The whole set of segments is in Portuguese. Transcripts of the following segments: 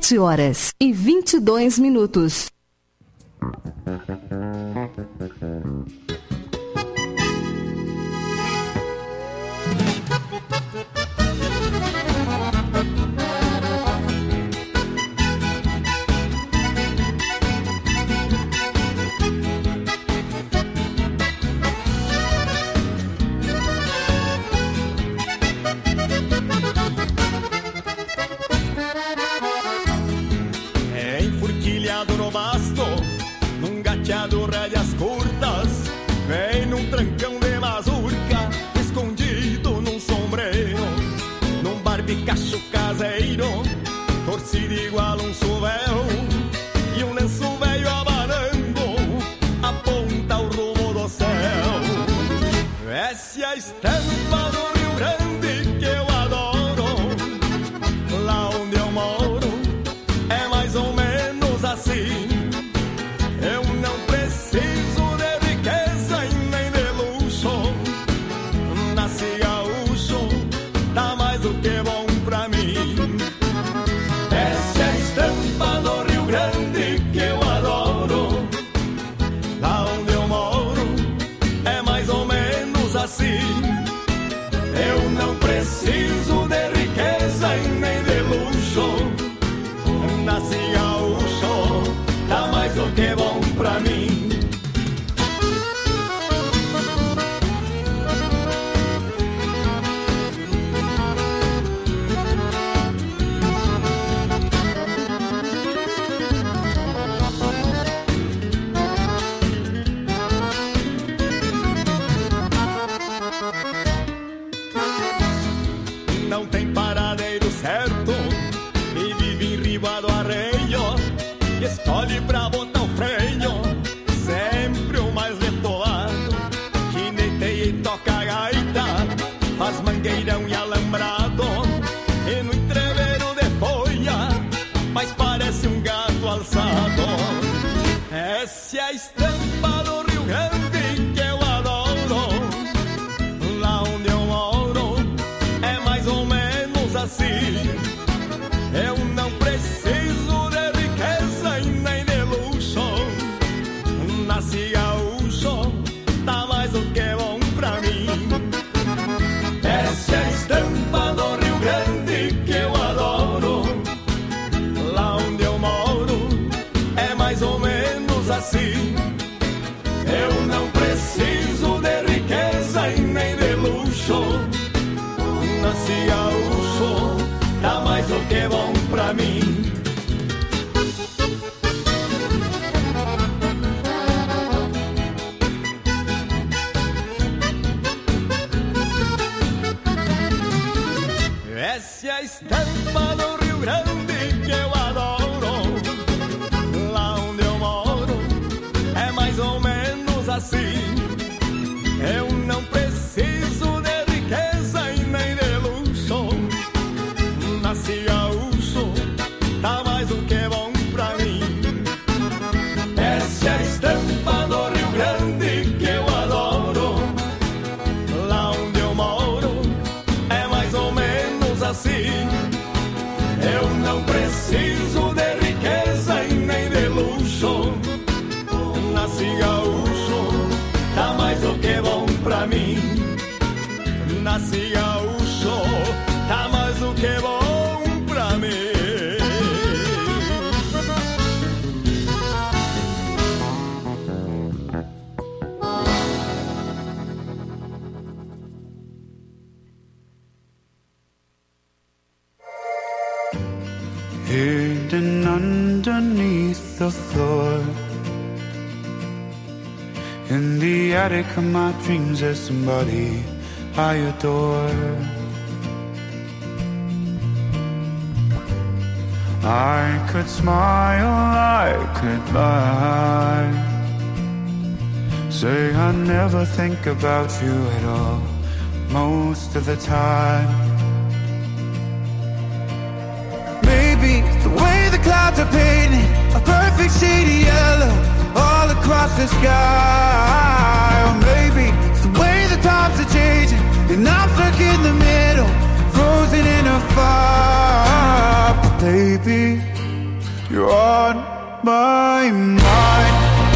7h22. Enfurquilhado no basto, num gateado rédeas curtas, vem num trancão de mazurca, escondido num sombreiro, num barbicacho caseiro, torcido igual um suvel, e um lenço velho abanando, aponta o rumo do céu. Essa é a estampa do Rio Grande que eu adoro, lá onde eu moro é mais ou menos assim. Eu não preciso de riqueza e nem de luxo, nasci gaúcho, tá mais do que bom pra mim. Essa é a estampa do Rio Grande que eu adoro, lá onde eu moro é mais ou menos assim. Eu não preciso de riqueza e nem de luxo, nasci gaúcho, tá mais do que bom pra mim. Não tem paradeiro certo e vive enribado arreio, e escolhe pra botar o freio sempre o mais letolado. Gineteia e toca a gaita, faz mangueirão e alambrado, e no entreveiro de folha, mas parece um gato alçado. Essa é a estampa do Rio Grande que eu adoro, lá onde eu moro é mais ou menos assim. Eu não preciso de riqueza e nem de luxo, nasci gaúcho, tá mais do que bom pra mim. Essa é a estampa do Rio Grande que eu adoro, lá onde eu moro é mais ou menos assim. Eu não preciso de riqueza e nem de luxo, nasci gaúcho, tá mais do que bom pra mim. Essa é a estampa do Rio Grande que eu adoro, lá onde eu moro é mais ou menos assim. Eu não preciso de riqueza e nem de luxo, nasci gaúcho, tá mais do que bom pra mim. Essa é a estampa do Rio Grande que eu adoro, lá onde eu moro é mais ou menos assim. Eu não preciso de riqueza e nem de luxo, nasci gaúcho, tá mais do que bom pra mim. Nasci gaúcho, tá mais do que bom pra mim. Hidden underneath the floor, in the attic of my dreams there's somebody I adore. I could smile, I could lie, say I never think about you at all, most of the time. Maybe it's the way the clouds are painted a perfect shade of yellow all across the sky. Or maybe it's the way the times are changing and I'm stuck in the middle, frozen in a fire. But baby, you're on my mind.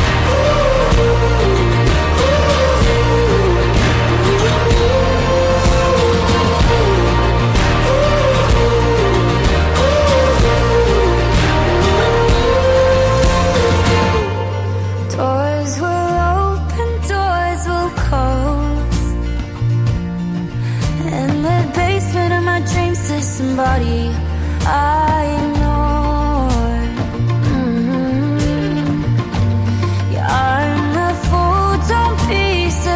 Doors will open, doors will close. In the basement of my dreams, there's somebody I ignored. Yeah, I'm a fool, don't be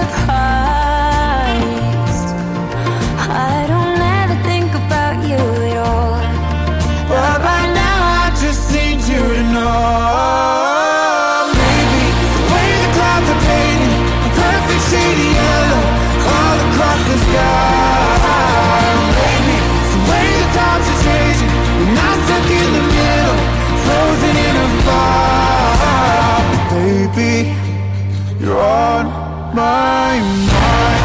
surprised. I don't ever think about you at all, but right now I just need you to know. Shady yellow all across the sky. Maybe it's the way the times are changing, and I'm stuck in the middle, frozen in a fire. Baby, you're on my mind.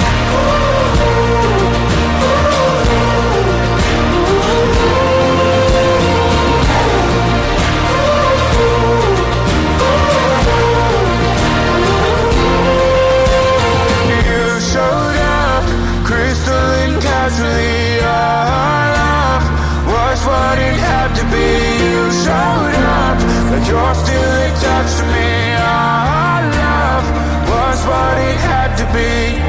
Casually, our love was what it had to be. You showed up, but you're still attached to me. Our love was what it had to be.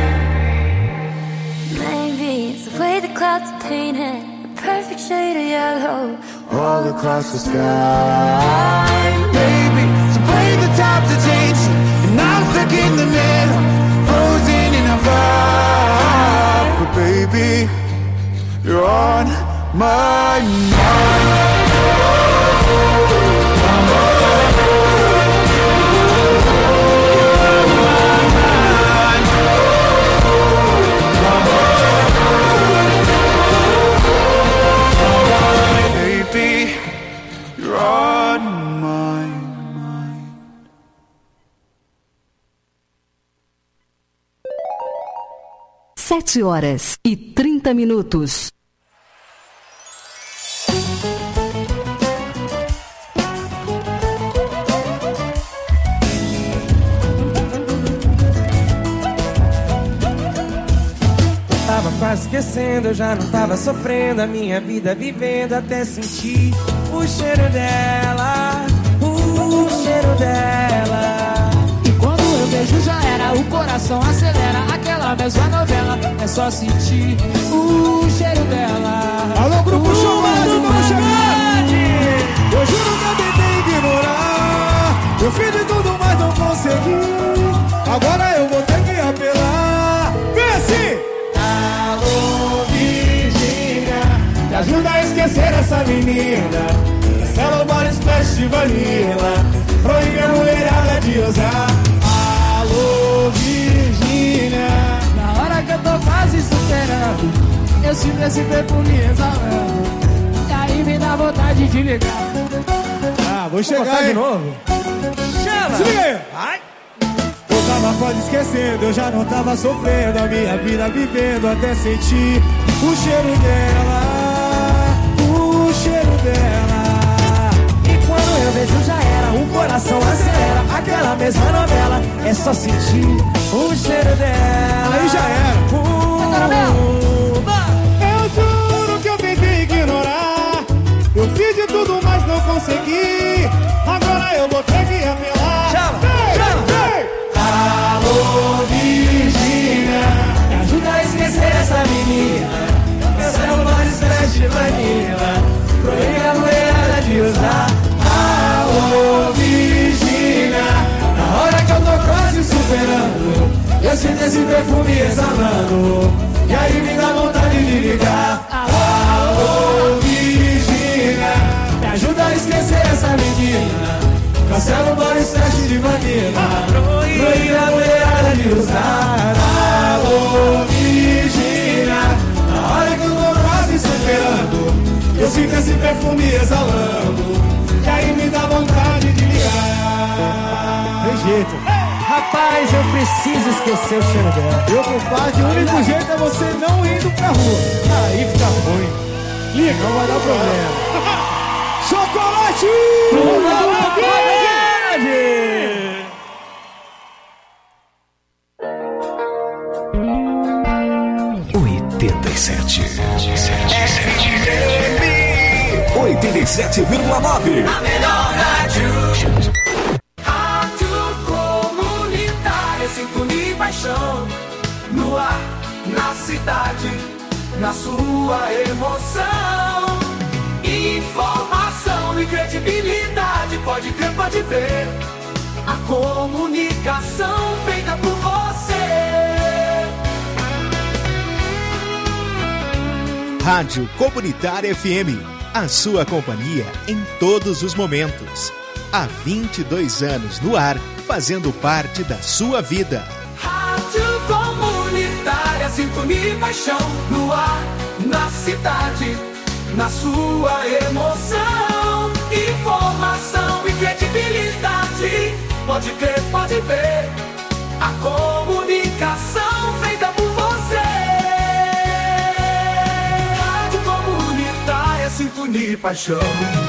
Maybe it's the way the clouds are painted, a perfect shade of yellow all across the sky. Maybe it's the way the times are changing, and I'm stuck in the middle, frozen in a vibe. But baby, you're on my mind. Baby, you're on my mind. 7h30. Tava quase esquecendo, eu já não tava sofrendo a minha vida vivendo até sentir o cheiro dela, o cheiro dela. E quando eu vejo já era, o coração acelera, aquela mesma novela, é só sentir o cheiro dela. Alô, grupo Showmate, vamos chegar! Eu juro que eu tentei ignorar, eu fiz de tudo, mas não consegui. Agora eu vou ter que apelar. Vem assim! Alô, Virgínia, me ajuda a esquecer essa menina. Cancela o body splash de vanilla, proíbe a mulherada de usar. Alô, Virgínia, na hora que eu tô quase superando, eu sinto esse perfume exalando, e aí me dá vontade de ligar. Ah, vou chegar de novo. Chama! Se liga aí! Vai! Eu tava quase esquecendo, eu já não tava sofrendo a minha vida vivendo até sentir o cheiro dela, o cheiro dela. E quando eu vejo já era, o coração acelera, aquela mesma novela, é só sentir o cheiro dela. Aí já era. Eu juro que eu tentei ignorar, eu fiz de tudo, mas não consegui. Agora eu vou ter que apelar. Chama! Alô, Virgínia, me ajuda a esquecer essa menina. Cancela o body splash de vanilla, proíbe a mulherada de usar. Alô, Virgínia, na hora que eu tô quase superando, eu sinto esse perfume exalando, e aí me dá vontade de ligar. Alô, Virgínia, me ajuda a esquecer essa menina. Cancela o body splash de vanilla, proíbe a mulherada de usar. Alô, Virgínia, na hora que eu tô quase superando, eu sinto esse perfume exalando, e aí me dá vontade de ligar. Tem jeito. Rapaz, eu preciso esquecer o cheiro dela. Meu compadre, o único jeito é você não indo pra rua. Aí fica ruim. Liga, não vai dar problema. Chocolate! A melhor rádio. Rádio Comunitária, sintonia e paixão. No ar, na cidade, na sua emoção. Informação e credibilidade, pode crer, pode ver. A comunicação feita por você. Rádio Comunitária FM, a sua companhia em todos os momentos. Há 22 anos no ar, fazendo parte da sua vida. Rádio Comunitária, sintonia e paixão. No ar, na cidade, na sua emoção. Informação e credibilidade, pode crer, pode ver. A comunicação feita por você. Rádio Comunitária, sintonia e paixão.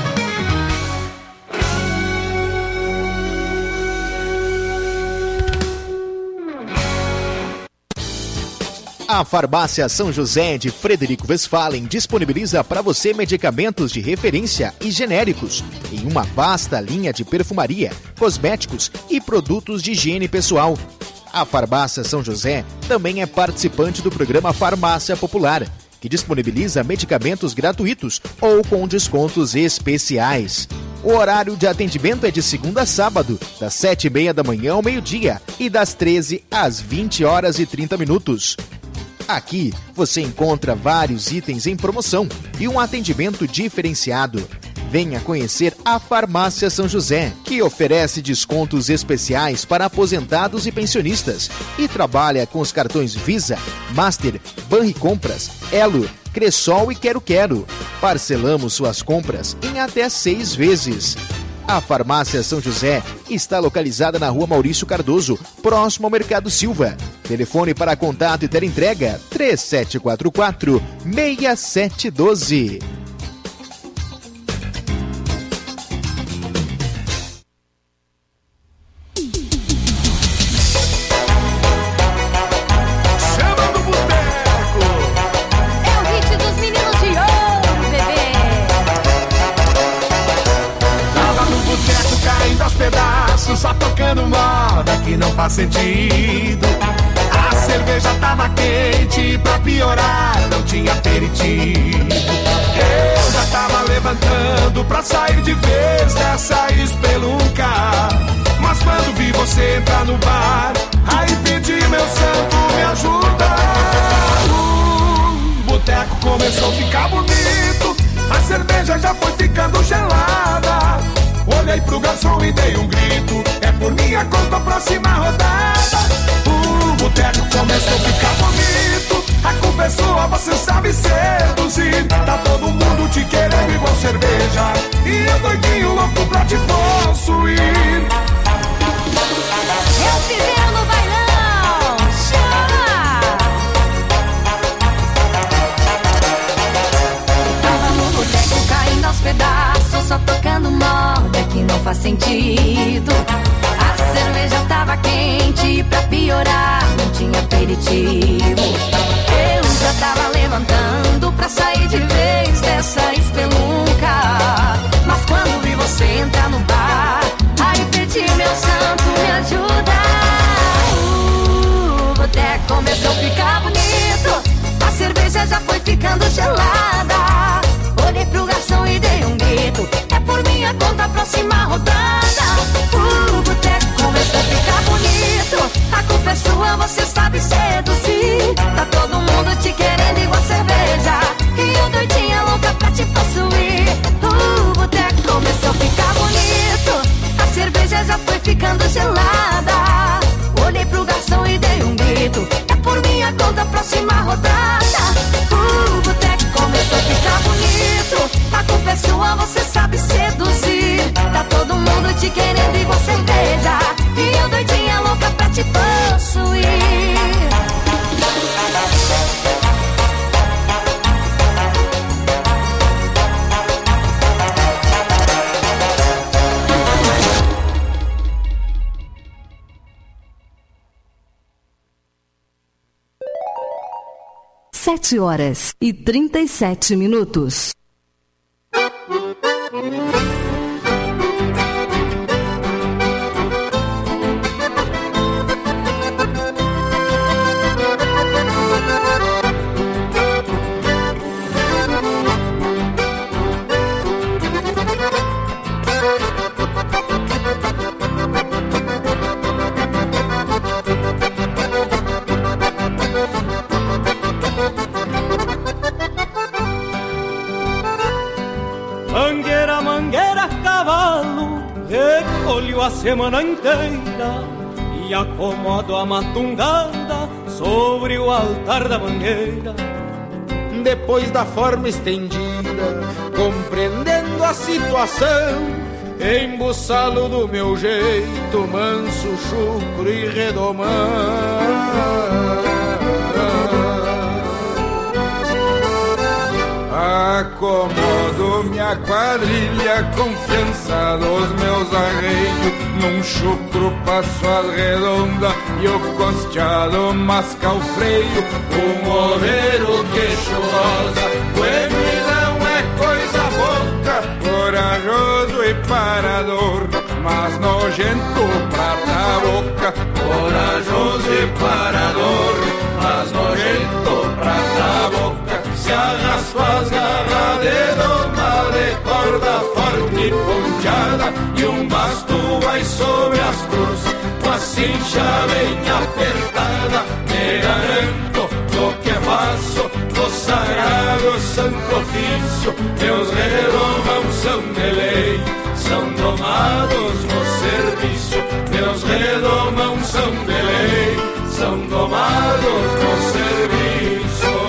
A Farmácia São José de Frederico Westphalen disponibiliza para você medicamentos de referência e genéricos em uma vasta linha de perfumaria, cosméticos e produtos de higiene pessoal. A Farmácia São José também é participante do programa Farmácia Popular, que disponibiliza medicamentos gratuitos ou com descontos especiais. O horário de atendimento é de segunda a sábado, das 7h30 da manhã ao meio-dia e das 13 às 20h30. Aqui você encontra vários itens em promoção e um atendimento diferenciado. Venha conhecer a Farmácia São José, que oferece descontos especiais para aposentados e pensionistas e trabalha com os cartões Visa, Master, Banricompras, Elo, Cressol e Quero Quero. Parcelamos suas compras em até 6 vezes. A Farmácia São José está localizada na Rua Maurício Cardoso, próximo ao Mercado Silva. Telefone para contato e teleentrega 3744-6712. Só tocando moda que não faz sentido. A cerveja tava quente, pra piorar não tinha aperitivo. Eu já tava levantando pra sair de vez dessa espelunca. Mas quando vi você entrar no bar, aí pedi, meu santo, me ajuda. O boteco começou a ficar bonito, a cerveja já foi ficando gelada. Olhei pro garçom e dei um grito, é por minha conta a próxima rodada. O boteco começou a ficar bonito, a culpa é sua, você sabe seduzir. Tá todo mundo te querendo igual cerveja, e eu doidinho louco pra te possuir. Eu fizer no bailão, chama! Tava no boteco caindo aos pedaços, só tocando moda que não faz sentido. A cerveja tava quente, pra piorar não tinha aperitivo. Eu já tava levantando pra sair de vez dessa espelunca. Mas quando vi você entrar no bar, aí pedi, meu santo, me ajuda. O boteco começou a ficar bonito, a cerveja já foi ficando gelada. Olhei pro garçom e dei um grito, é por minha conta a próxima rodada. O boteco começou a ficar bonito, a culpa é sua, você sabe seduzir. Tá todo mundo te querendo igual cerveja, e eu doidinha louca pra te possuir. O boteco começou a ficar bonito, a cerveja já foi ficando gelada. Olhei pro garçom e dei um grito, é por minha conta a próxima rodada. O boteco começou a ficar bonito, a culpa é sua, você sabe seduzir. Tá todo mundo te querendo igual cerveja, e eu doidinha louca pra te possuir. 7h37. Recolho a semana inteira e acomodo a matungada sobre o altar da mangueira. Depois da forma estendida, compreendendo a situação, embuçalo do meu jeito, manso, chucro e redomão. Acomodo minha quadrilha, confiança dos meus arreios. Num chucro passo as redondas e o costeado masca o freio. O moveiro queixosa, bueno e não é coisa boca. Corajoso e parador, mas nojento prata boca. Corajoso e parador, mas nojento prata boca. Se arrastam as garras de doma de corda forte e ponteada, e um basto vai sobre as cruzes com a cincha bem apertada. Me garanto do que faço no sagrado santo ofício. Meus redomão são de lei, são domados no serviço. Meus redomão são de lei, são domados no serviço.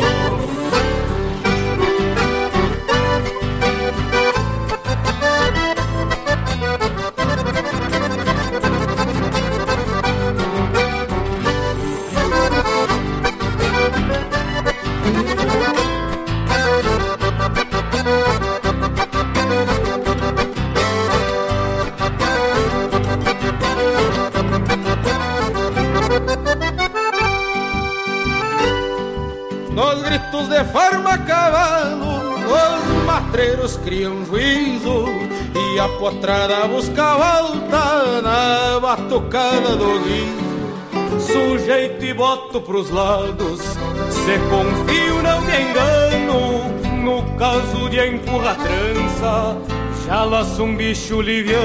Nos gritos de forma a cavalo, os matreiros criam juízo e a potrada busca volta na batucada do guiso. Sujeito e boto pros lados, se confio não me engano. No caso de empurrar trança, já laço um bicho liviano.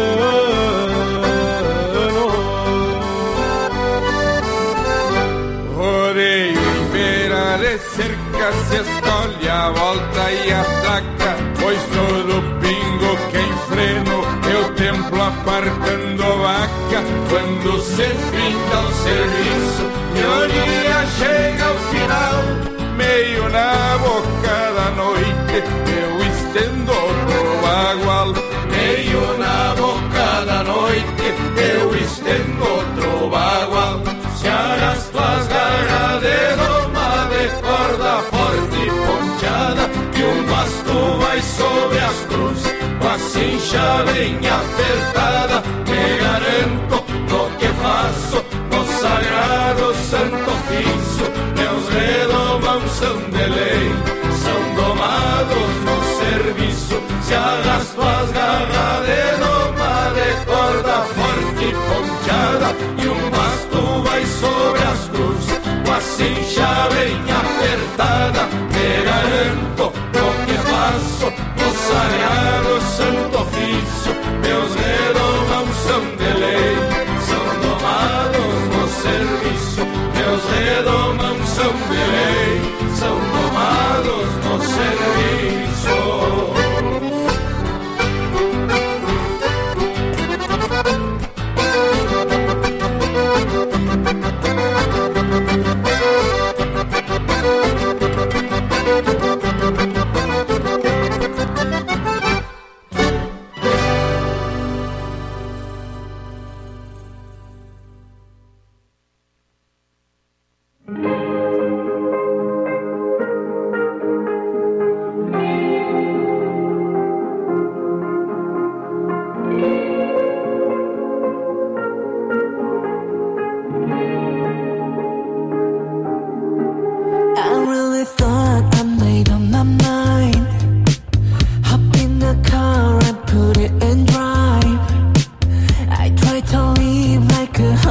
Rodeio em beira de cerca, se escolhe a volta e ataca, pois todo pingo que enfreno eu templo apartando vaca. Quando se finda o serviço e o dia chega ao final, meio na boca da noite eu estendo outro bagual. Meio na boca da noite eu estendo outro bagual. Se arrasto as garras de doma de corda forte e ponteada, e um basto vai sobre as cruzes com a cincha bem apertada. Me garanto do que faço no sagrado santo ofício. Meus redomão são de lei, são domados no serviço. Se arrasto as garras de doma de corda forte e ponteada, e um basto vai sobre as cruzes com a cincha bem apertada. Me garanto do que faço no sagrado santo ofício. Meus redomão são de lei, são domados no serviço. Meus redomão são de lei, são domados no serviço.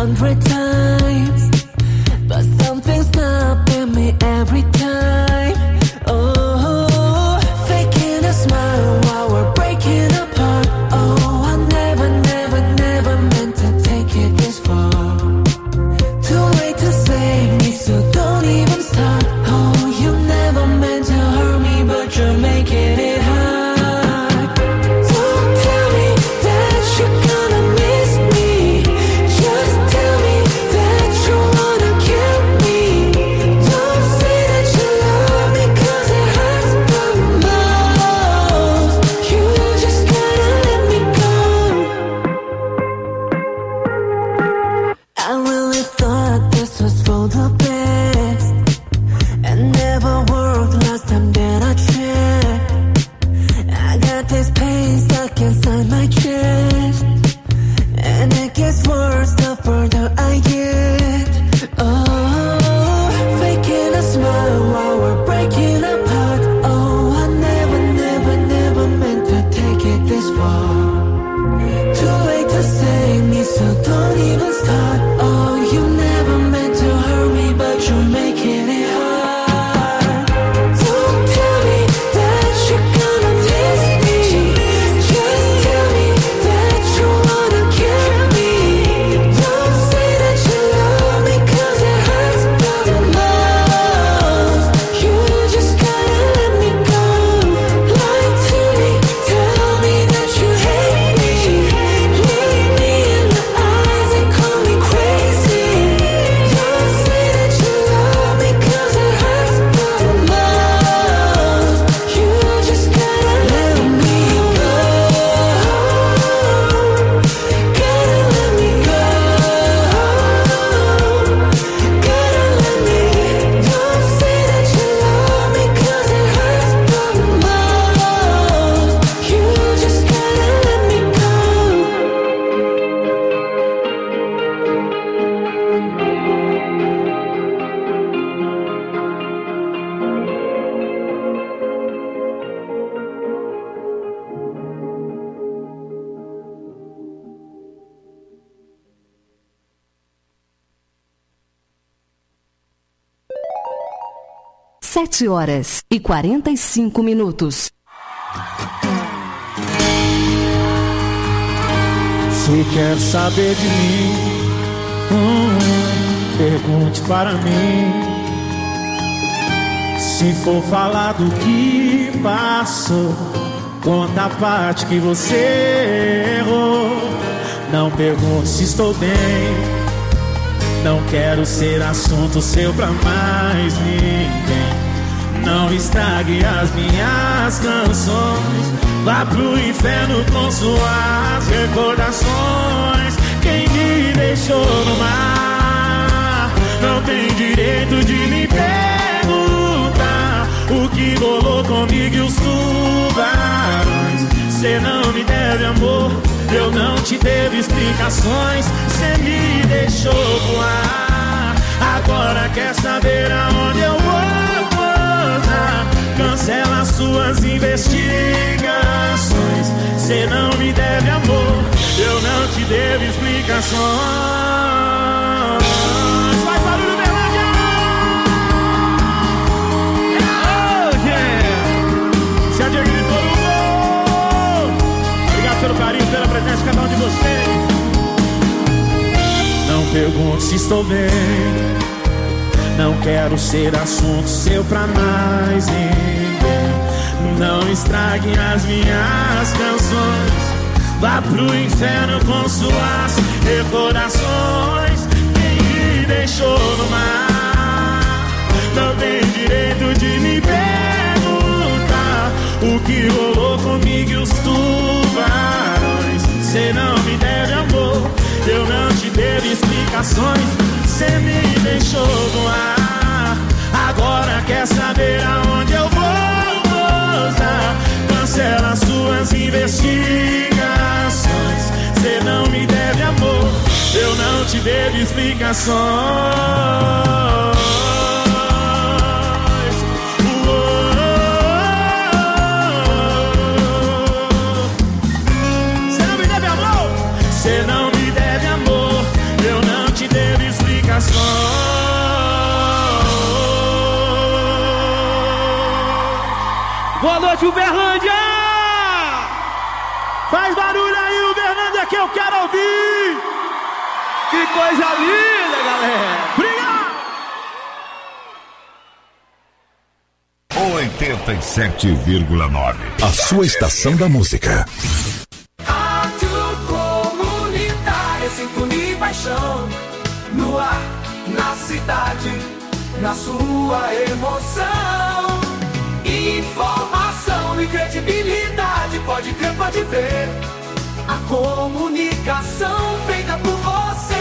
100 times, but something's stopping me every time. Oh, faking a smile while we're breaking apart. Oh, I never, never, never meant to take it this far. Too late to save me, so don't even start. Oh, you never meant to hurt me, but you're making it hard. Don't tell me that you're gonna miss me. Just tell me that you wanna kill me. Don't say that you love me, 'cause it hurts the most. You just gotta let me go. I really thought this was for the best, and never worked last time that I checked. I got this pain stuck inside my chest, and it gets worse the further I get. Oh, faking a smile while we're breaking apart. Oh, I never, never, never meant to take it this far. Too late to save me, so don't even start. Oh, you never meant to hurt me, but you're making it hard. Don't tell me that you're gonna miss me. Just tell me that you wanna kill me. Don't say that you love me, 'cause it hurts the most. You just gotta let me go. Lie to me, tell me that you hate me. Look me in the eyes and call me crazy. Don't say that you love me, 'cause it hurts the most. You just gotta let me go. Gotta let me go. Gotta let me. Don't say that you love me, 'cause it hurts the most. You just gotta let me go. 7h45. Se quer saber de mim, pergunte para mim. Se for falar do que passou, conta a parte que você errou. Não pergunte se estou bem, não quero ser assunto seu pra mais ninguém. Não estrague as minhas canções, vá pro inferno com suas recordações. Quem me deixou no mar não tem direito de me perguntar o que rolou comigo e os tubarões. Cê não me deve amor, eu não te devo explicações. Cê me deixou voar, agora quer saber aonde eu vou pousar. Cancela suas investigações. Cê não me deve amor, eu não te devo explicações. Faz barulho, Berlândia! Oh, yeah! Se a Diego gritou no gol. Obrigado pelo carinho, pela presença de cada um de vocês. Não pergunte se estou bem, não quero ser assunto seu pra mais ninguém. Não estrague as minhas canções, vá pro inferno com suas recordações. Quem me deixou no mar não tem direito de me perguntar o que rolou comigo e os tubarões. Cê não me deve amor, eu não te devo explicações. Cê me deixou no ar, agora quer saber aonde eu vou pousar. Cancela suas investigações. Cê não me deve amor, eu não te devo explicações. Cê não me deve amor, eu não te Alô, Uberlândia! Faz barulho aí, Uberlândia, que eu quero ouvir! Que coisa linda, galera! Obrigado! 87,9. A sua estação da música. Rádio Comunitária, sintonia e paixão. No ar, na cidade, na sua emoção. Informação e credibilidade, pode crer, pode ver. A comunicação feita por você.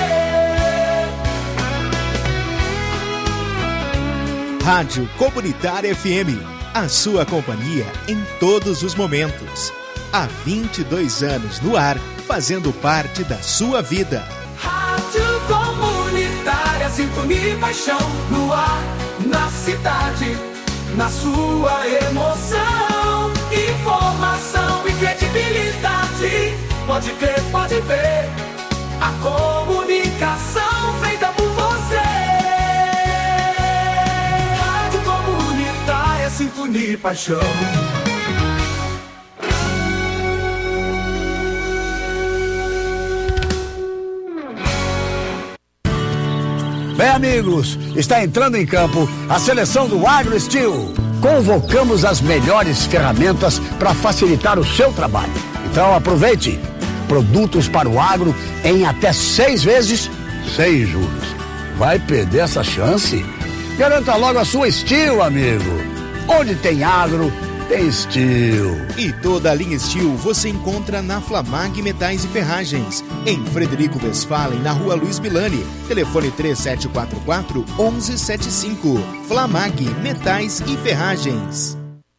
Rádio Comunitária FM, a sua companhia em todos os momentos. Há 22 anos no ar, fazendo parte da sua vida. Rádio Comunitária, sintonia e paixão. No ar, na cidade, na sua emoção. Informação e credibilidade, pode crer, pode ver. A comunicação feita por você. Rádio Comunitária, sintonia e paixão. Bem, amigos, está entrando em campo a seleção do AgroSteel. Convocamos as melhores ferramentas para facilitar o seu trabalho. Então aproveite. Produtos para o agro em até 6 vezes, 6 juros. Vai perder essa chance? Garanta logo a sua Steel, amigo. Onde tem agro, tem Steel. E toda a linha Steel você encontra na Flamag Metais e Ferragens, em Frederico Westphalen, na Rua Luiz Milani. Telefone 3744-1175. Flamag Metais e Ferragens.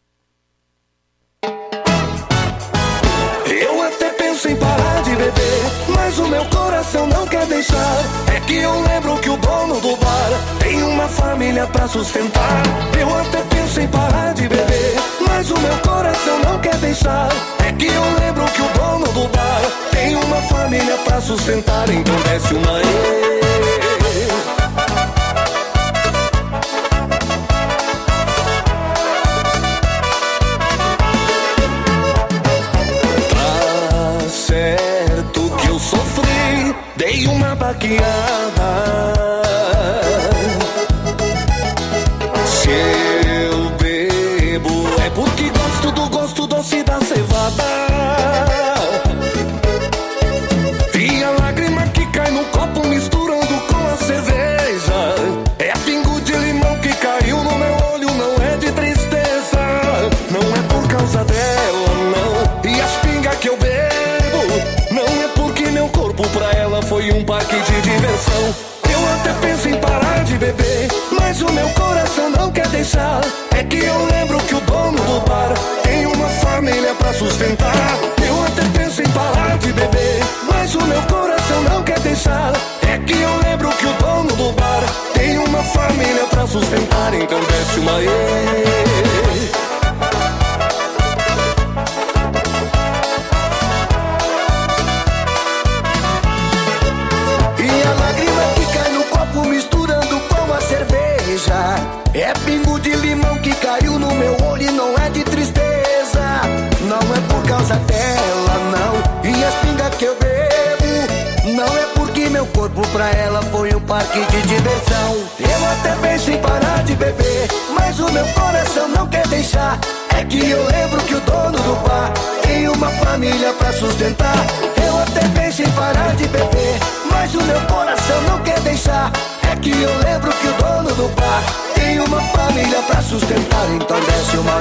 Eu até penso em parar de beber, mas o meu coração não quer deixar. É que eu lembro que o dono do bar tem uma família pra sustentar. Eu até penso em parar de beber, mas o meu coração não quer deixar. É que eu lembro que o dono do bar tem uma família pra sustentar. Então desce uma Tá certo que eu sofri, dei uma baqueada. Se eu bebo é porque gosto do gosto doce da cevada. E a lágrima que cai no copo misturando com a cerveja é a pingo de limão que caiu no meu olho, não é de tristeza. Não é por causa dela, não. E as pingas que eu bebo não é porque meu corpo pra ela foi um parque de diversão. Eu até penso em parar de beber, mas o meu coração não quer deixar. É que eu lembro que o dono do bar tem uma família pra sustentar. Eu até penso em parar de beber, mas o meu coração não quer deixar. É que eu lembro que o dono do bar tem uma família pra sustentar. Então desce uma é pingo de limão que caiu no meu olho e não é de tristeza. Não é por causa dela, não. E as pingas que eu bebo não é porque meu corpo pra ela foi um parque de diversão. Eu até penso em parar de beber, mas o meu coração não quer deixar. É que eu lembro que o dono do bar tem uma família pra sustentar. Eu até penso em parar de beber, mas o meu coração não quer deixar. É que eu lembro que o dono do bar tem uma família pra sustentar. Então desce uma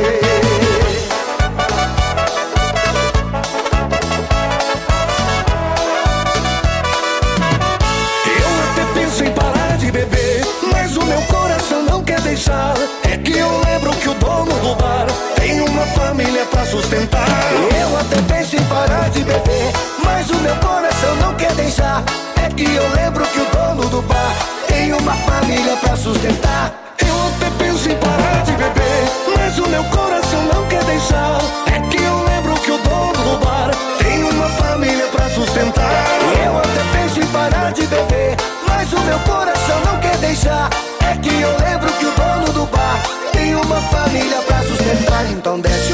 Eu até penso em parar de beber, mas o meu coração não quer deixar. É que eu lembro que o dono do bar tem uma família pra sustentar. Eu até penso em parar de beber, mas o meu coração não quer deixar. É que eu lembro que o dono do bar tem uma família pra sustentar. Eu até penso em parar de beber, mas o meu coração não quer deixar. É que eu lembro que o dono do bar tem uma família pra sustentar. Eu até penso em parar de beber, mas o meu coração não quer deixar. É que eu lembro que o dono do bar tem uma família pra sustentar. Então desce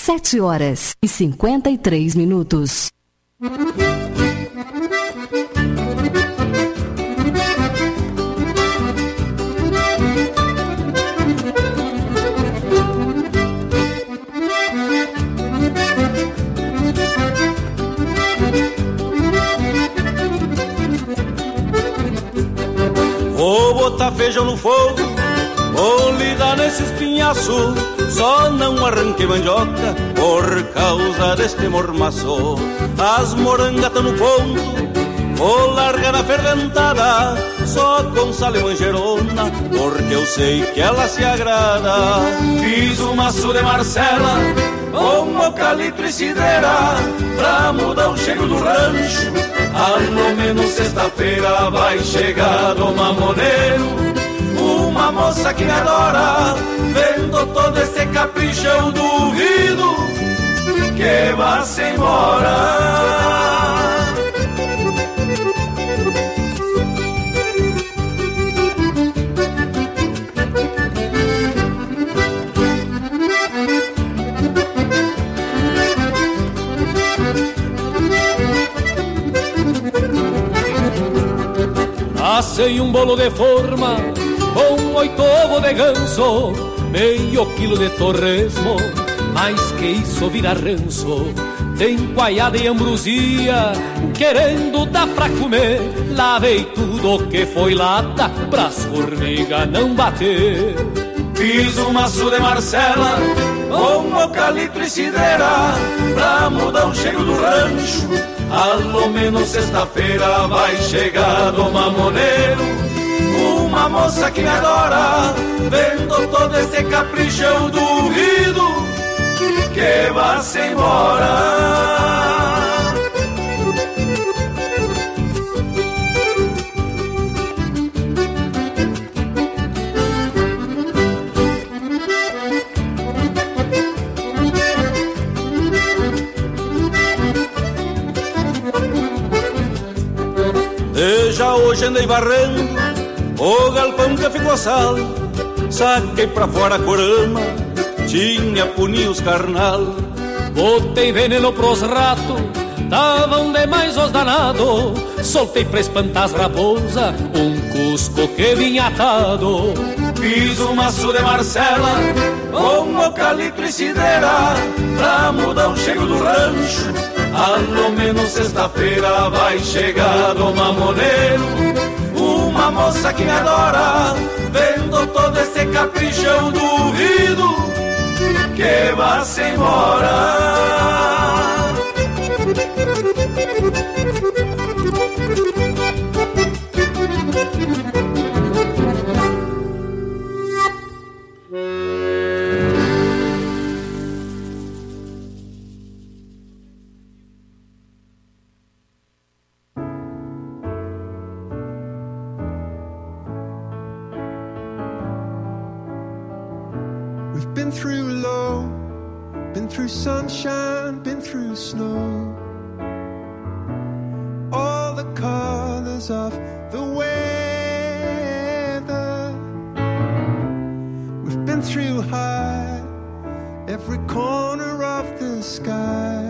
7h53. Vou botar feijão no fogo, vou lidar nesse espinhaço. Só não arranquei mandioca por causa deste mormaço. As morangas tão no ponto, vou largar na ferventada, só com sal e manjerona, porque eu sei que ela se agrada. Fiz um maço de Marcela, com eucalipto e cidreira, pra mudar o cheiro do rancho. Ao menos sexta-feira vai chegar o mamoneiro. Uma moça que me adora, vendo todo esse capricho, eu duvido que vá-se embora. Assei um bolo de forma com 8 ovos de ganso, meio quilo de torresmo, mais que isso vira ranço. Tem coalhada e ambrosia, querendo dar pra comer. Lavei tudo que foi lata, pras formigas não bater. Fiz um maço de Marcela, com eucalipto e cidreira, pra mudar o cheiro do rancho. Ao menos sexta-feira vai chegar o mamoneiro. Uma moça que me adora, vendo todo esse capricho, eu duvido que vá-se embora. E já hoje andei varrendo o galpão que ficou sal, saquei pra fora a corama, tinha puninhos carnal. Botei veneno pros ratos, davam demais os danados. Soltei pra espantar as raposas, um cusco que vinha atado. Fiz um maço de Marcela, com eucalipto e cidreira, pra mudar o cheiro do rancho. Ao menos sexta-feira vai chegar o mamoneiro. Uma moça que me adora, vendo todo esse capricho, eu duvido que vá-se embora. Been through low, been through sunshine, been through snow. All the colors of the weather. We've been through high, every corner of the sky.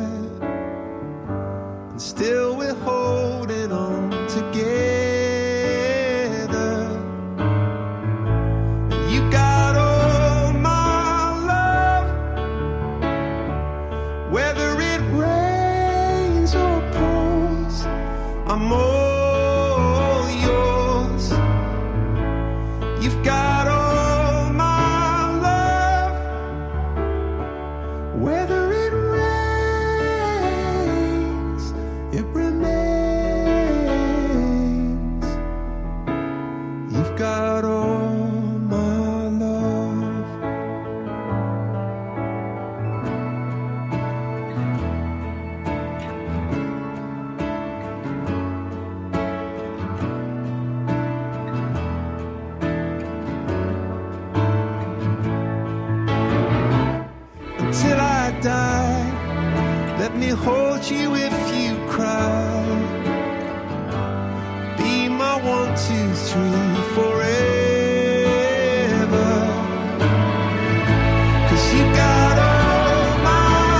And still we're holding on together. And you got all my love, whether it rains or pours, I'm all yours. You've got all my love, whether it rains, it remains. You've got all my love. Until I die, let me hold you if you cry. Be my 1, 2, 3 forever. 'Cause you got all my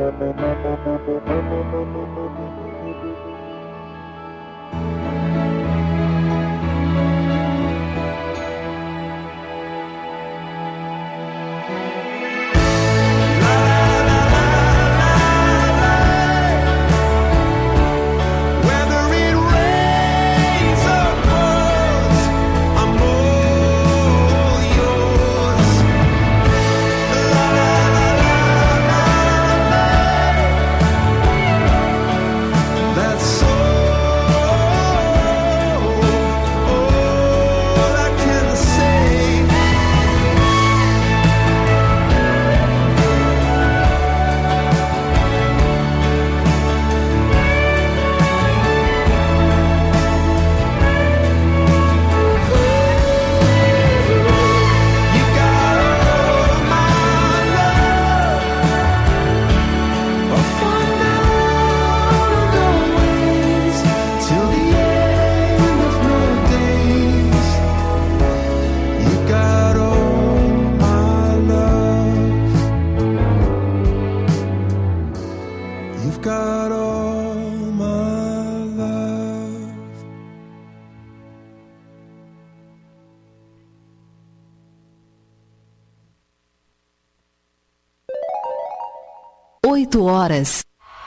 8h.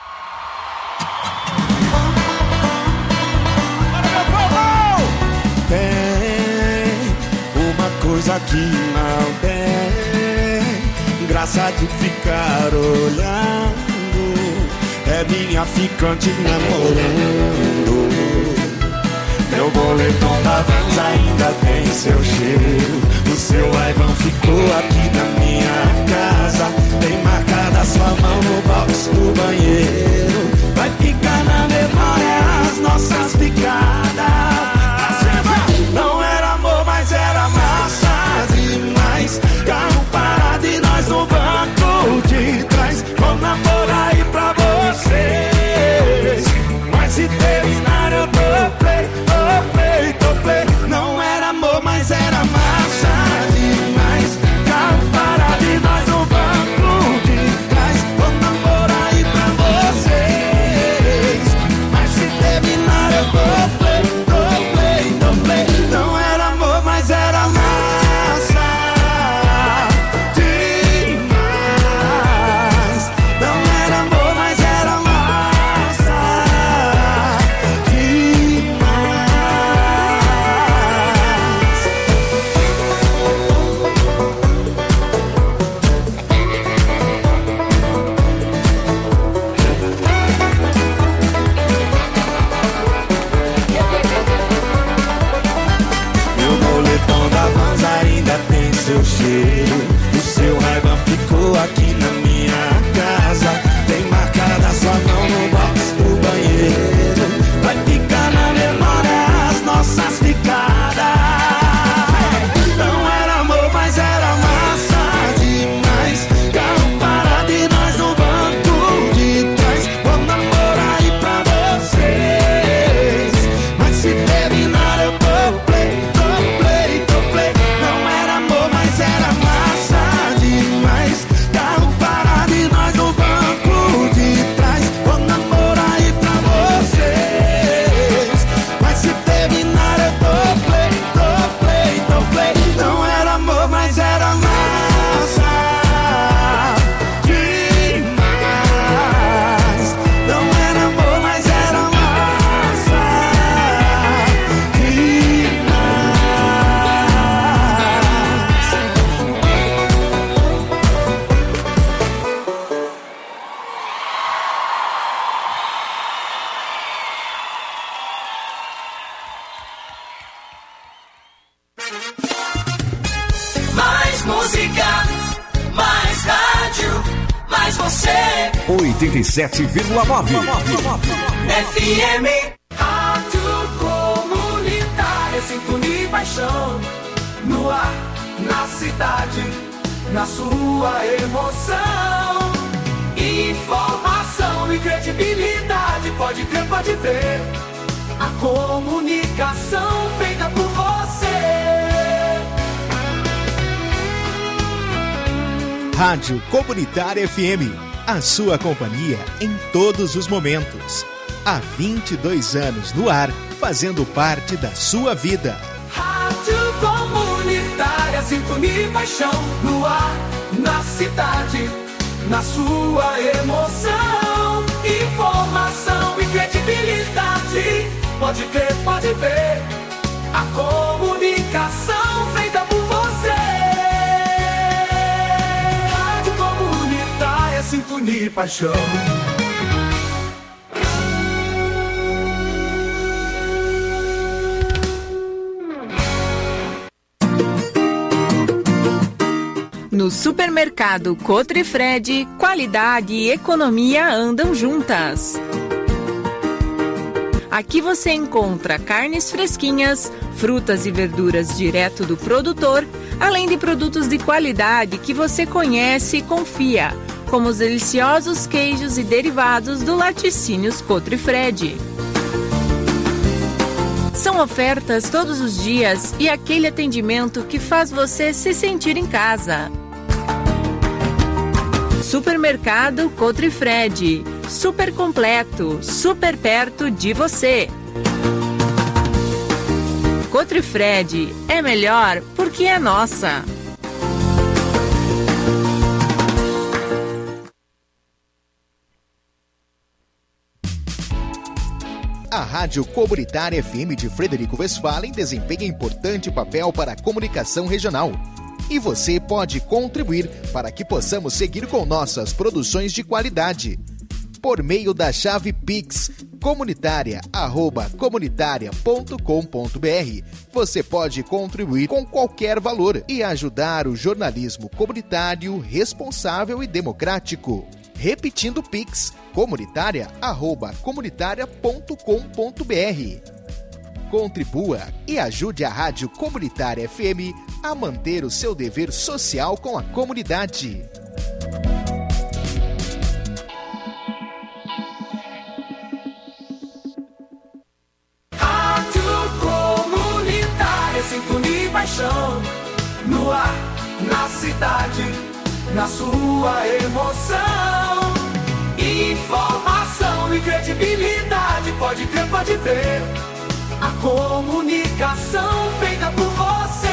Tem uma coisa que não tem graça de ficar olhando, é minha ficante namorando. Meu boletom da Vans ainda tem seu cheiro, o seu iPhone ficou aqui na minha casa, tem marcada sua mão no box do banheiro, vai ficar na memória as nossas picadas. Não era amor, mas era massa demais, carro parado e nós no banco de trás, vou namorar aí pra vocês, mas se terminar eu dou play, dou play. Não era amor, mas era massa demais, carro parado e nós no banco de trás, vou namorar aí pra vocês, mas se terminar eu dou play, dou play. Não era amor, mas era massa demais, não era amor, mas era massa demais. Meu boletom da Vans ainda tem seu cheiro, o seu Ray-Ban ficou aqui na minha casa, tem marcada sua mão no box do banheiro, vai ficar na memória as nossas ficadas. Não era amor, mas era massa demais, carro parado e nós no banco de trás, vou namorar aí pra vocês, mas se terminar eu dou play, dou play. Não era amor, mas era massa demais, carro parado e nós no banco de trás, vou namorar aí pra vocês, mas se terminar eu dou play, dou play. Não era amor, mas era massa demais, não era amor, mas era massa demais. Mais música, mais rádio, mais você. 87,9. FM. Rádio Comunitária, sintonia e paixão. No ar, na cidade, na sua emoção. Informação e credibilidade, pode crer, pode ver. A comunicação feita por você. Rádio Comunitária FM a sua companhia em todos os momentos. Há 22 anos no ar, fazendo parte da sua vida. Rádio Comunitária, sintonia e paixão no ar, na cidade, na sua emoção. Informação e credibilidade, pode crer, pode ver. A comunicação feita por você. Rádio Comunitária, sintonia e paixão. No supermercado Cotrifred, qualidade e economia andam juntas. Aqui você encontra carnes fresquinhas, frutas e verduras direto do produtor, além de produtos de qualidade que você conhece e confia, como os deliciosos queijos e derivados do Laticínios Cotrifred. São ofertas todos os dias e aquele atendimento que faz você se sentir em casa. Supermercado Cotrifred, super completo, super perto de você. Cotrifred é melhor porque é nossa. A Rádio Comunitária FM de Frederico Westphalen desempenha importante papel para a comunicação regional. E você pode contribuir para que possamos seguir com nossas produções de qualidade. Por meio da chave Pix comunitaria@comunitaria.com.br, você pode contribuir com qualquer valor e ajudar o jornalismo comunitário responsável e democrático. Repetindo Pix comunitaria@comunitaria.com.br. Contribua e ajude a Rádio Comunitária FM a manter o seu dever social com a comunidade. Rádio Comunitária, sintonia e paixão no ar, na cidade, na sua emoção. Informação e credibilidade, pode crer, pode ver. A comunicação feita por você.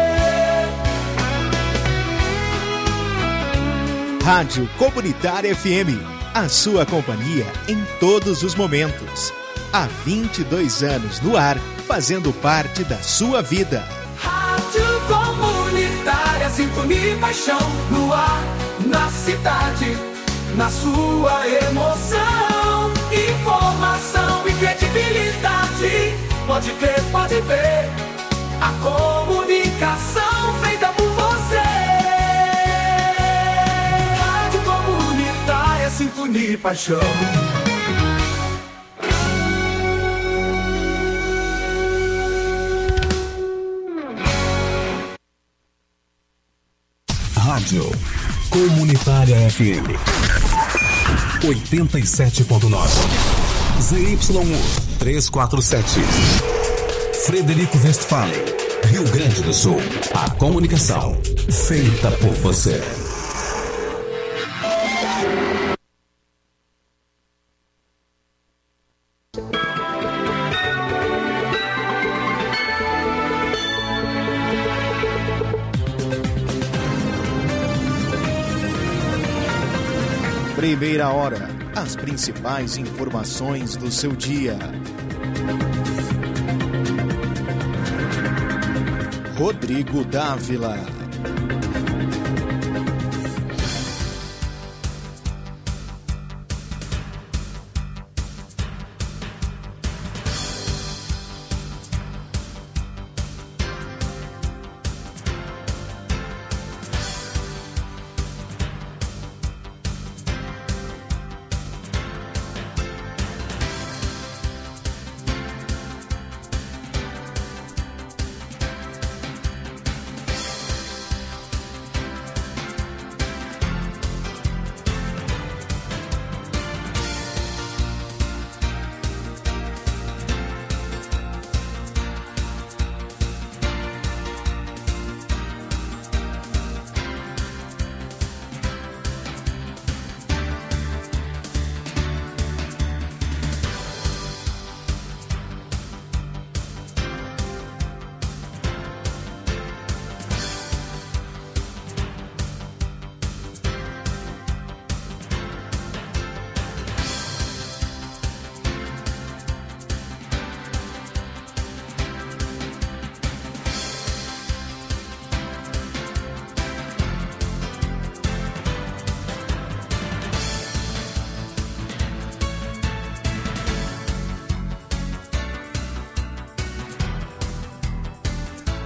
Rádio Comunitária FM, a sua companhia em todos os momentos. Há 22 anos no ar, fazendo parte da sua vida. Rádio Comunitária, sintonia e paixão no ar, na cidade, na sua emoção. Informação e credibilidade, pode crer, pode ver. A comunicação feita por você. Rádio Comunitária, sintonia e paixão. Rádio Comunitária FM 87.9 ZYU 347 Frederico Westphalen, Rio Grande do Sul. A comunicação feita por você. Primeira hora, as principais informações do seu dia. Rodrigo Dávila.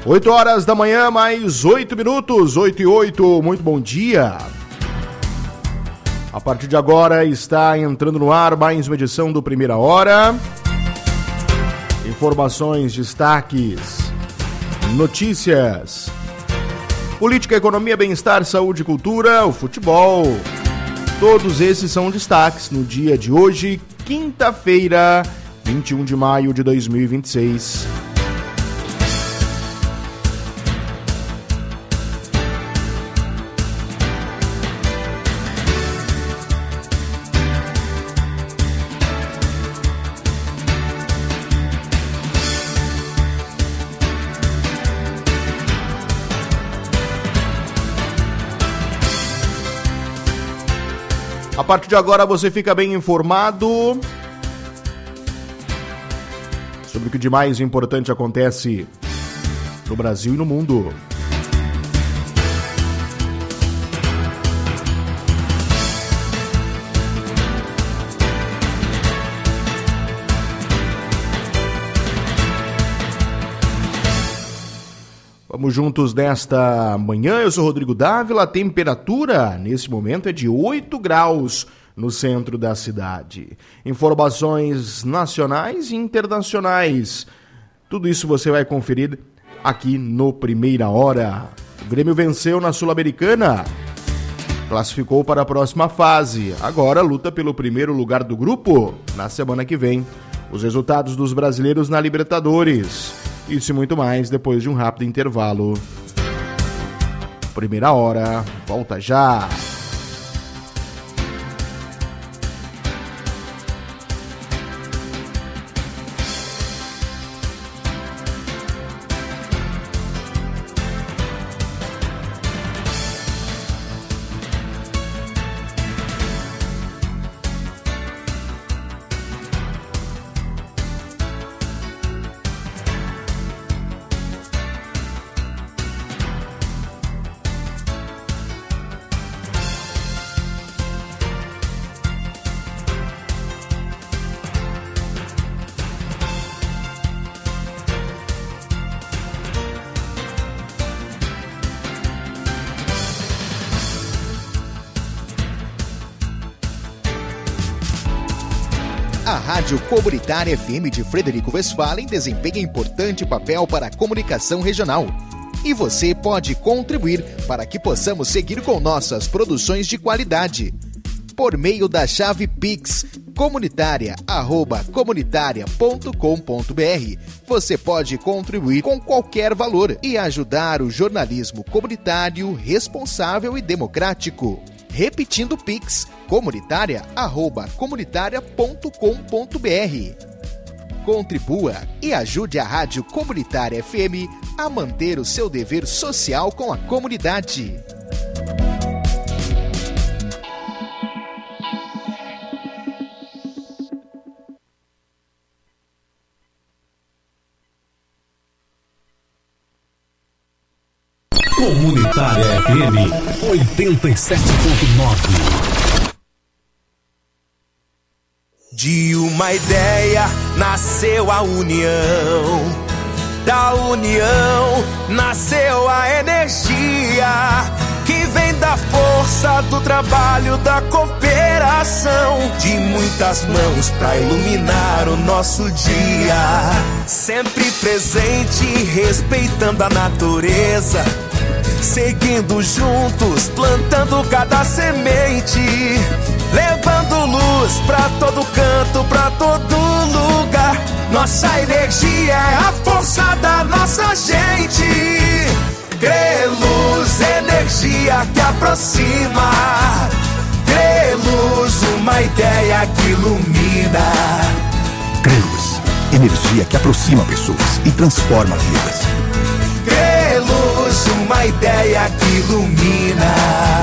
8 horas da manhã, mais 8 minutos, 8 e 8, muito bom dia. A partir de agora está entrando no ar mais uma edição do Primeira Hora. Informações, destaques, notícias, política, economia, bem-estar, saúde, cultura, o futebol. Todos esses são destaques no dia de hoje, quinta-feira, 21 de maio de 2026. A partir de agora você fica bem informado sobre o que de mais importante acontece no Brasil e no mundo. Vamos juntos nesta manhã, eu sou Rodrigo Dávila, a temperatura nesse momento é de 8 graus no centro da cidade. Informações nacionais e internacionais, tudo isso você vai conferir aqui no Primeira Hora. O Grêmio venceu na Sul-Americana, classificou para a próxima fase, agora luta pelo primeiro lugar do grupo na semana que vem. Os resultados dos brasileiros na Libertadores. Isso e muito mais depois de um rápido intervalo. Primeira Hora, volta já! A Rádio Comunitária FM de Frederico Westphalen desempenha importante papel para a comunicação regional. E você pode contribuir para que possamos seguir com nossas produções de qualidade. Por meio da chave Pix, comunitaria@comunitaria.com.br, você pode contribuir com qualquer valor e ajudar o jornalismo comunitário responsável e democrático. Repetindo Pix, comunitaria@comunitaria.com.br. Contribua e ajude a Rádio Comunitária FM a manter o seu dever social com a comunidade. Comunitária FM 87.9. De uma ideia nasceu a união, da união nasceu a energia, que vem da força do trabalho, da cooperação, de muitas mãos pra iluminar o nosso dia. Sempre presente, respeitando a natureza, seguindo juntos, plantando cada semente, levando luz pra todo canto, pra todo lugar. Nossa energia é a força da nossa gente. Creluz, energia que aproxima. Creluz, uma ideia que ilumina. Creluz, energia que aproxima pessoas e transforma vidas. Creluz, uma ideia que ilumina.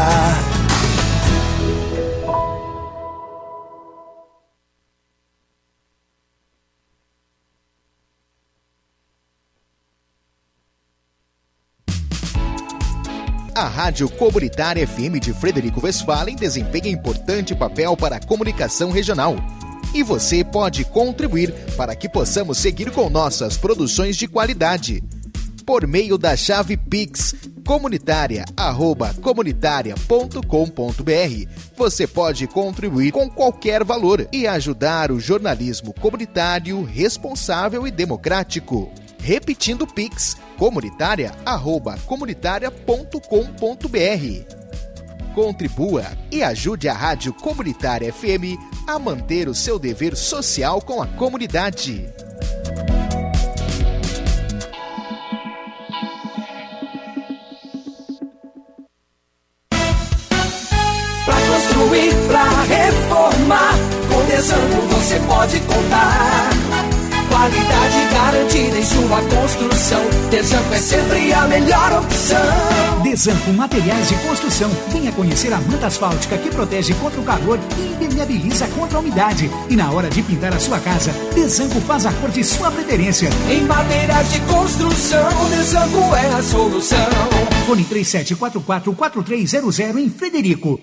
A Rádio Comunitária FM de Frederico Westphalen desempenha importante papel para a comunicação regional. E você pode contribuir para que possamos seguir com nossas produções de qualidade. por meio da chave Pix comunitária@comunitaria.com.br. Você pode contribuir com qualquer valor e ajudar o jornalismo comunitário responsável e democrático. Repetindo Pix comunitaria@comunitaria.com.br. Contribua e ajude a Rádio Comunitária FM a manter o seu dever social com a comunidade. Pra construir, pra reformar, com Desanco você pode contar. Qualidade garantida em sua construção. Desanco é sempre a melhor opção. Desanco Materiais de Construção. Venha conhecer a manta asfáltica que protege contra o calor e impermeabiliza contra a umidade. E na hora de pintar a sua casa, Desanco faz a cor de sua preferência. Em materiais de construção, Desanco é a solução. Fone 3744-4300 em Frederico.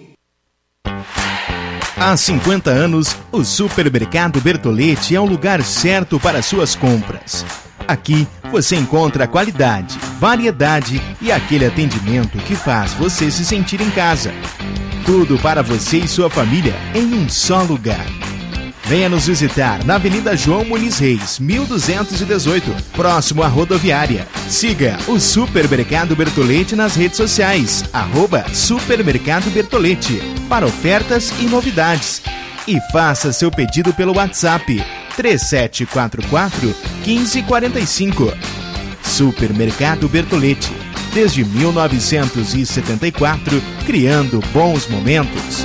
Há 50 anos, o Supermercado Bertolete é o lugar certo para suas compras. Aqui você encontra qualidade, variedade e aquele atendimento que faz você se sentir em casa. Tudo para você e sua família em um só lugar. Venha nos visitar na Avenida João Muniz Reis, 1218, próximo à rodoviária. Siga o Supermercado Bertolete nas redes sociais, @Supermercado Bertolete, para ofertas e novidades. E faça seu pedido pelo WhatsApp 3744-1545. Supermercado Bertolete, desde 1974, criando bons momentos.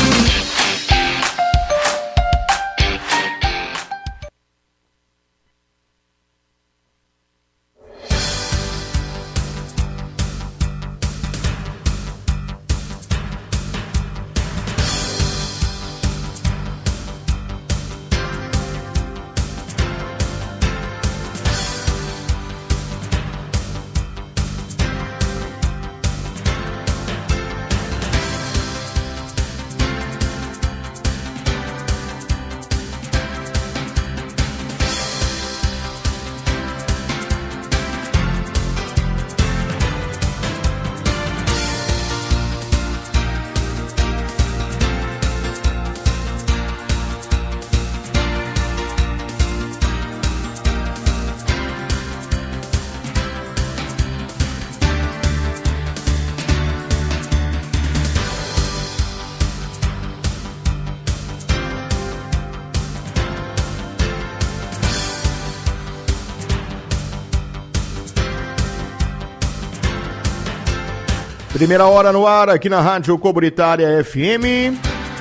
Primeira hora no ar aqui na Rádio Comunitária FM.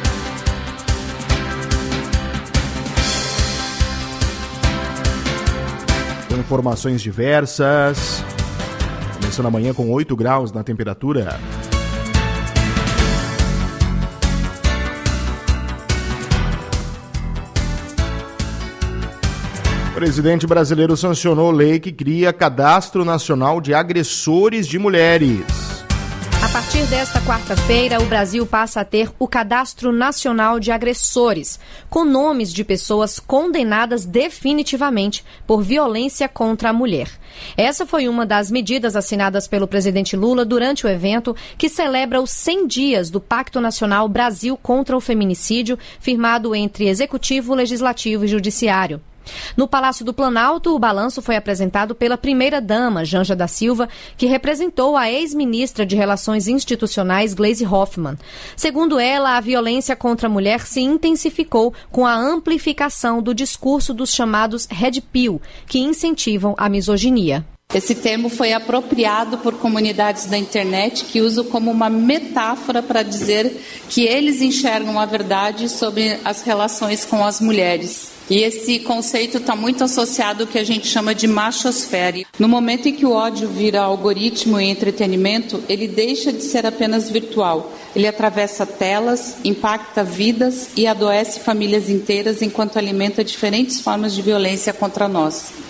Com informações diversas. Começando amanhã com 8 graus na temperatura. O presidente brasileiro sancionou lei que cria Cadastro Nacional de Agressores de Mulheres. A partir desta quarta-feira, o Brasil passa a ter o Cadastro Nacional de Agressores, com nomes de pessoas condenadas definitivamente por violência contra a mulher. Essa foi uma das medidas assinadas pelo presidente Lula durante o evento que celebra os 100 dias do Pacto Nacional Brasil contra o Feminicídio, firmado entre Executivo, Legislativo e Judiciário. No Palácio do Planalto, o balanço foi apresentado pela primeira-dama, Janja da Silva, que representou a ex-ministra de Relações Institucionais, Gleisi Hoffmann. Segundo ela, a violência contra a mulher se intensificou com a amplificação do discurso dos chamados Red Pill, que incentivam a misoginia. Esse termo foi apropriado por comunidades da internet que usam como uma metáfora para dizer que eles enxergam a verdade sobre as relações com as mulheres. E esse conceito está muito associado ao que a gente chama de machosfera. No momento em que o ódio vira algoritmo e entretenimento, ele deixa de ser apenas virtual. Ele atravessa telas, impacta vidas e adoece famílias inteiras enquanto alimenta diferentes formas de violência contra nós.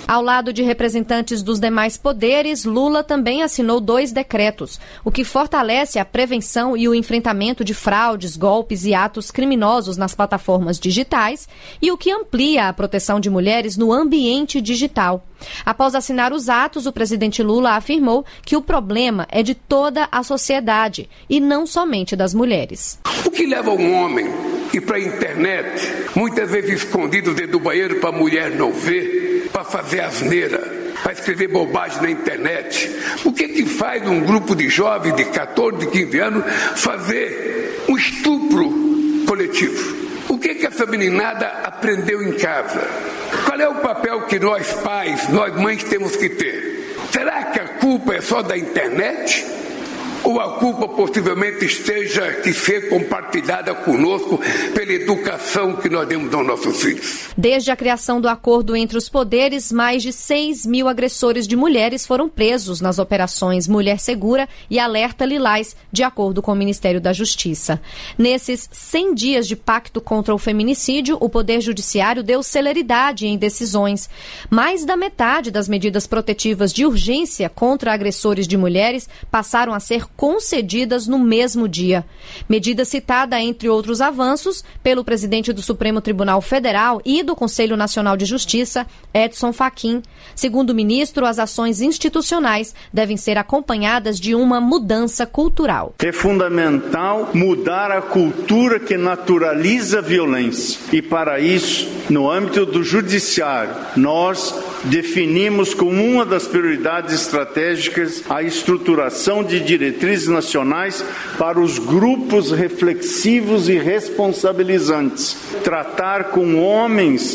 Ao lado de representantes dos demais poderes, Lula também assinou 2 decretos, o que fortalece a prevenção e o enfrentamento de fraudes, golpes e atos criminosos nas plataformas digitais e o que amplia a proteção de mulheres no ambiente digital. Após assinar os atos, o presidente Lula afirmou que o problema é de toda a sociedade e não somente das mulheres. O que leva um homem ir para a internet, muitas vezes escondido dentro do banheiro para a mulher não ver, para fazer asneira, para escrever bobagem na internet? O que faz um grupo de jovens de 14, de 15 anos fazer um estupro coletivo? O que essa meninada aprendeu em casa? Qual é o papel que nós pais, nós mães temos que ter? Será que a culpa é só da internet? Ou a culpa possivelmente esteja que ser compartilhada conosco pela educação que nós demos aos nossos filhos? Desde a criação do acordo entre os poderes, mais de 6 mil agressores de mulheres foram presos nas operações Mulher Segura e Alerta Lilás, de acordo com o Ministério da Justiça. Nesses 100 dias de pacto contra o feminicídio, o Poder Judiciário deu celeridade em decisões. Mais da metade das medidas protetivas de urgência contra agressores de mulheres passaram a ser concedidas no mesmo dia. Medida citada, entre outros avanços, pelo presidente do Supremo Tribunal Federal e do Conselho Nacional de Justiça, Edson Fachin. Segundo o ministro, as ações institucionais devem ser acompanhadas de uma mudança cultural. É fundamental mudar a cultura que naturaliza a violência. E para isso, no âmbito do judiciário, nós definimos como uma das prioridades estratégicas a estruturação de diretrizes nacionais para os grupos reflexivos e responsabilizantes. Tratar com homens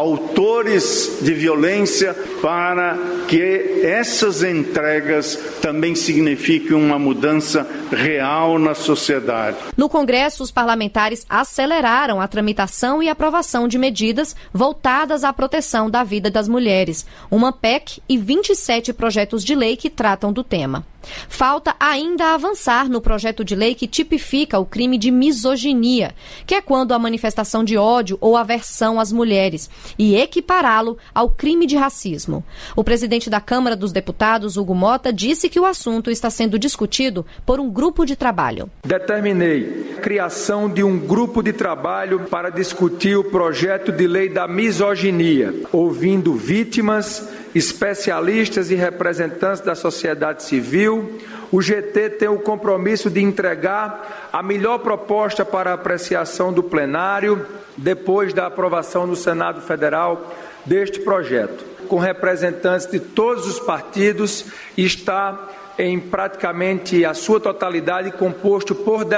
autores de violência para que essas entregas também signifiquem uma mudança real na sociedade. No Congresso, os parlamentares aceleraram a tramitação e aprovação de medidas voltadas à proteção da vida das mulheres, uma PEC e 27 projetos de lei que tratam do tema. Falta ainda avançar no projeto de lei que tipifica o crime de misoginia, que é quando a manifestação de ódio ou aversão às mulheres, e equipará-lo ao crime de racismo. O presidente da Câmara dos Deputados, Hugo Mota, disse que o assunto está sendo discutido por um grupo de trabalho. Determinei a criação de um grupo de trabalho para discutir o projeto de lei da misoginia, ouvindo vítimas, especialistas e representantes da sociedade civil. O GT tem o compromisso de entregar a melhor proposta para apreciação do plenário depois da aprovação no Senado Federal deste projeto, com representantes de todos os partidos, e está em praticamente a sua totalidade composto por